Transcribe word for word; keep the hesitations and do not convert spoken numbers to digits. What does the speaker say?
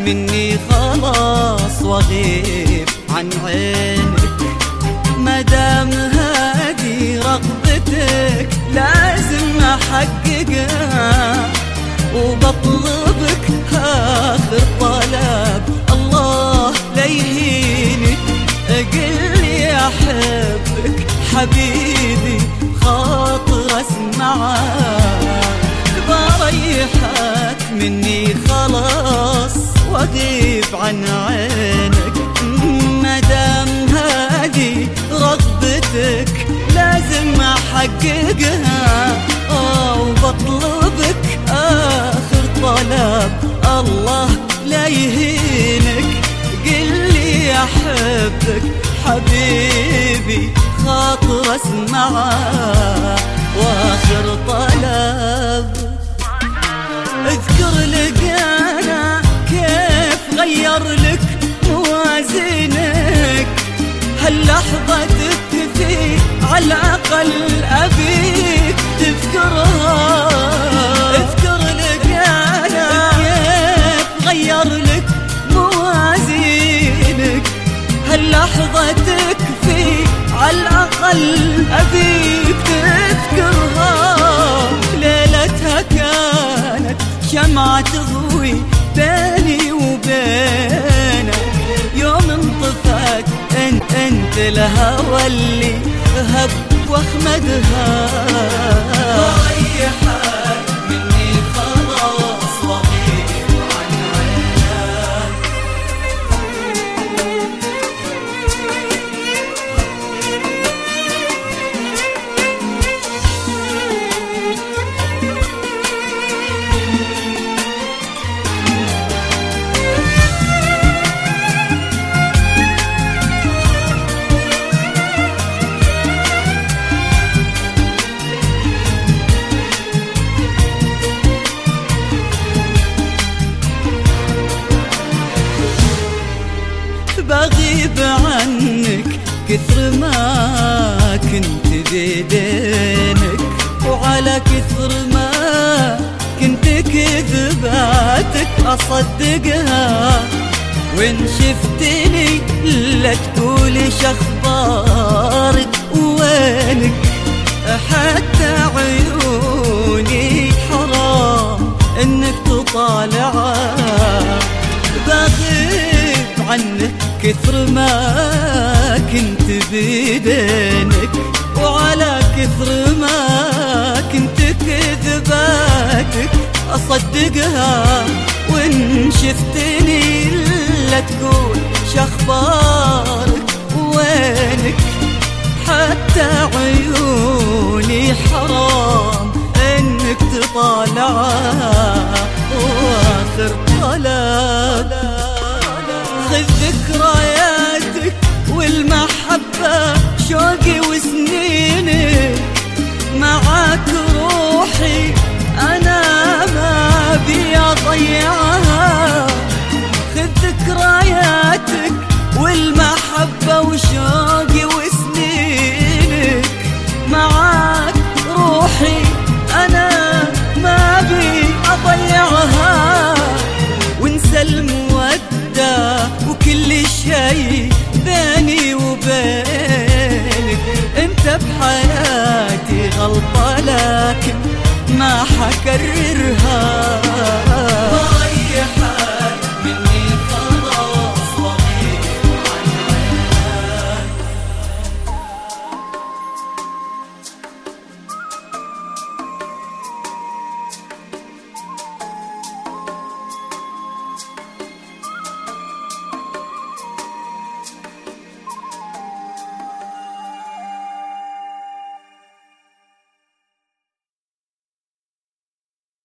مني خلاص واغيب عن عينك، مدام هادي رغبتك لازم احققها، وبطلبك اخر طلب الله لا يهينك، قلي احبك حبيبي خاطر اسمعك، بريحك مني خلاص واغيب عن عينك، مدام هادي رغبتك لازم احققها، اه وبطلبك اخر طلب الله لا يهينك، قلي احبك حبيبي خاطر اسمعه، واخر طلب اذكر لك انا كيف غير لك موازينك، هاللحظة تكفي على الأقل أبيك تذكرها، اذكر لك أنا كيف غير لك موازينك، هاللحظة تكفي على الأقل أبيك تذكرها، ليلتها كانت شمعة تضوي بيني وبينك، يوم انطفت انت انت الهوى اللي هب واخمدها، ريحك مني خلاص واغيب عن عينك. بغيب عنك كثر ما كنت بيدينك، وعلى كثر ما كنت كذباتك أصدقها، وإن شفتني لا تقولي شخبارك وينك، حتى عيوني حرام إنك تطالعها، بغيب عنك كثر ما كنت بيدينك، وعلى كثر ما كنت كذباتك أصدقها، وإن شفتني لا تقول شخبارك وينك، حتى عيوني حرام إنك تطالعها، وآخر طلب خذ ذكرياتك والمحبة شوقي وسنينك، معاك روحي أنا ما بي أضيعها، خذ ذكرياتك والمحبة وشوقي وسنينك، معاك روحي أنا ما بي أضيعها، وانسى المودة وكل شي بيني وبينك، انت بحياتي غلطة لكن ما حكررها.